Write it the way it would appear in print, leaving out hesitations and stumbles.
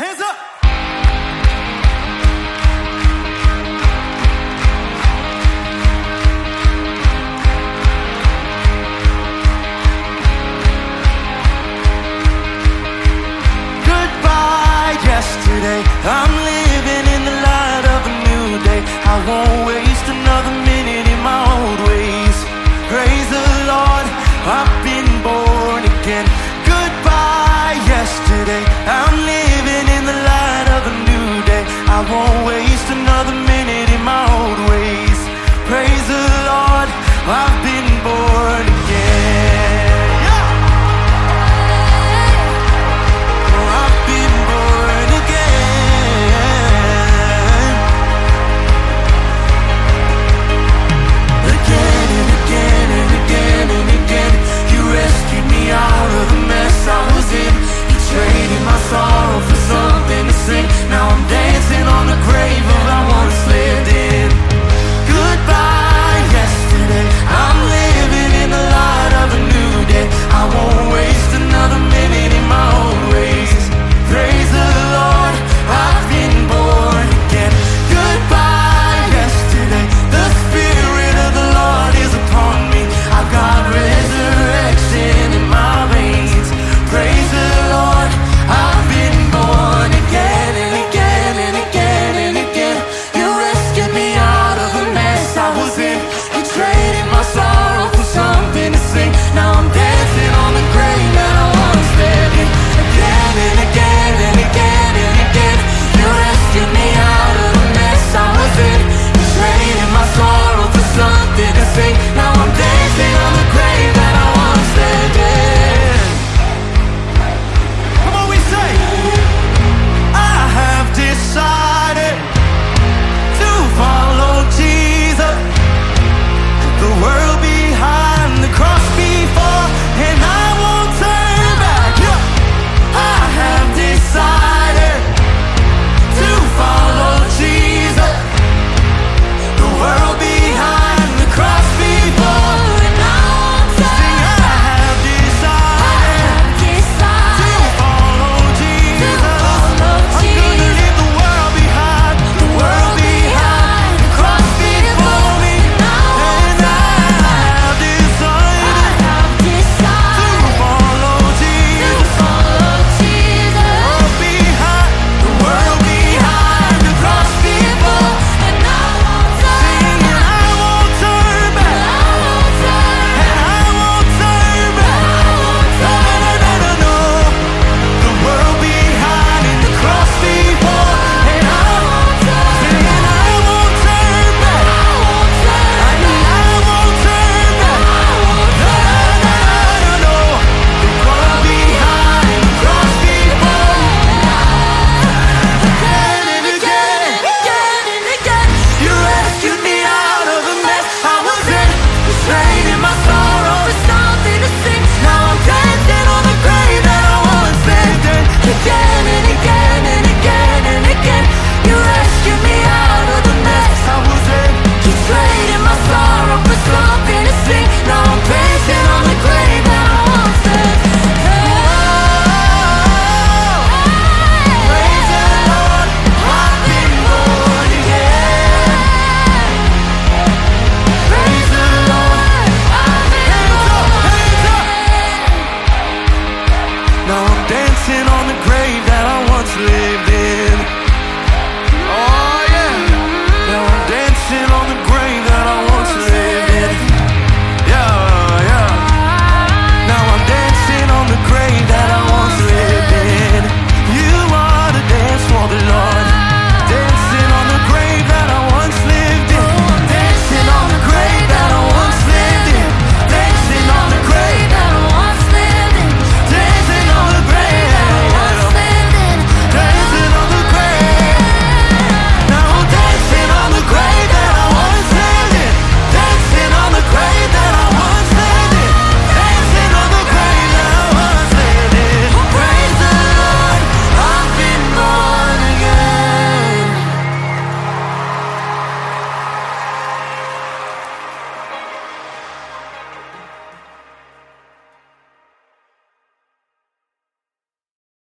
Hands up! Goodbye, yesterday. I'm living in the light of a new day. I won't waste another minute in my old ways. Praise the Lord, I've been born again. Goodbye, yesterday. I'm living in the light of a new day. I won't waste another minute in my old ways. Praise the Lord, I've been born again. Oh, I've been born again. Again and again and again and again. You rescued me out of the mess I was in. You traded my sorrow for something to sing. Now I'm dancing on the grave of I once lived in. Goodbye, yesterday. I'm living in the light of a new day. I won't waste another minute in my old ways. Praise the Lord, I've been born again. Goodbye, yesterday. The Spirit of the Lord is upon me. I've got resurrection in my veins. Praise the Lord, I've been born again and again and again and again. You rescued me out of the mess I was in. You traded my sorrow for something to sing. Now I'm dancing on the grave that I once lived in. Again and again and again and again. You rescued me out of the mess I was in. You traded my sorrow for something to sing. Now I'm dancing on the grave that I once lived in. Come on, we say, I have decided to follow Jesus. The world behind, the cross before, and I won't turn back. Yeah. I have decided to follow Jesus. The world behind, the cross before, and I won't turn back. I have decided to follow Jesus. I'm gonna leave the world behind, the world behind, the cross before me, and I have decided to follow Jesus. The world behind, the cross before, and I won't turn back. And I won't turn back. No, no, no, no, no. The world behind and the cross before, and I won't turn back. And I won't turn back. No, no, no, no, no. The world behind, the cross before. Again and again, again and again. You rescued me out of the mess I was in. You traded my sorrow for something to sing. Now I'm dancing on the grave that I once lived in. Again and again.